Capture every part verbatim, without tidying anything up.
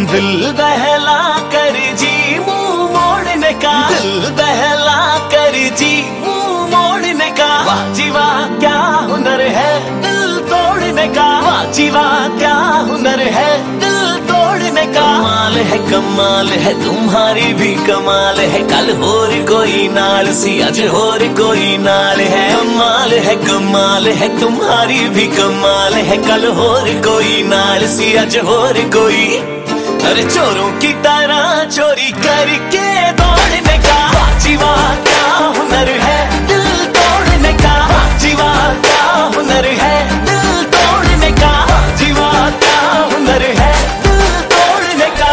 दिल बहला कर जी मुंह मोड़ने का, दिल बहला कर जी मुंह मोड़ने का। वाह जी वाह क्या हुनर है दिल तोड़ने का, वाह जी वाह क्या हुनर है दिल तोड़ने का। कमाल है कमाल है तुम्हारी भी कमाल है, कल होर कोई नाल सी अज होर कोई नाल है। कमाल है कमाल है तुम्हारी भी कमाल है, कल होर कोई नाल सी अज होर कोई। अरे चोरों की तरह चोरी करके दौड़ने का, वाह जी वाह क्या हुनर है दिल तोड़ने का। वाह जी वाह क्या हुनर है दिल तोड़ने का, वाह जी वाह क्या हुनर है दिल तोड़ने का।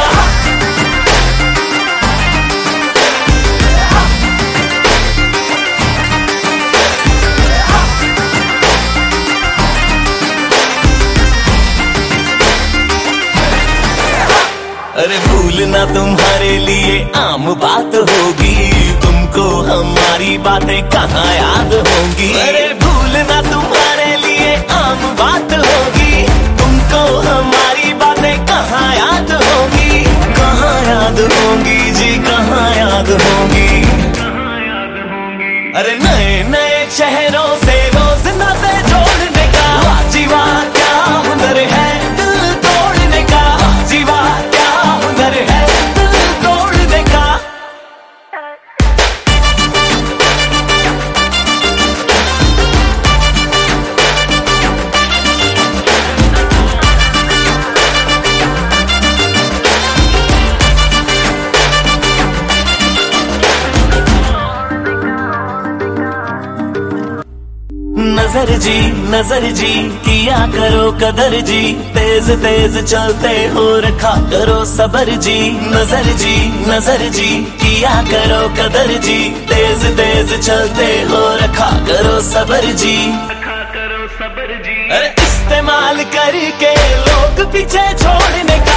अरे भूलना तुम्हारे लिए आम बात होगी, तुमको हमारी बातें कहाँ याद होंगी। अरे भूलना तुम्हारे लिए आम बात होगी, तुमको हमारी बातें कहाँ याद होंगी। कहाँ याद होंगी जी कहाँ याद होंगी। अरे नए नए चेहरों से रोज नाते जोड़ने का, वाह जी वाह क्या हुनर है दिल तोड़ने का। वाह जी वाह क्या हुनर है दिल तोड़ने का। नजर जी नजर जी किया करो कदर जी, तेज तेज चलते हो रखा करो सबर जी। नजर जी नजर जी किया करो कदर जी, तेज तेज चलते हो रखा करो सबर जी। अरे इस्तेमाल करके लोग पीछे छोड़ने का,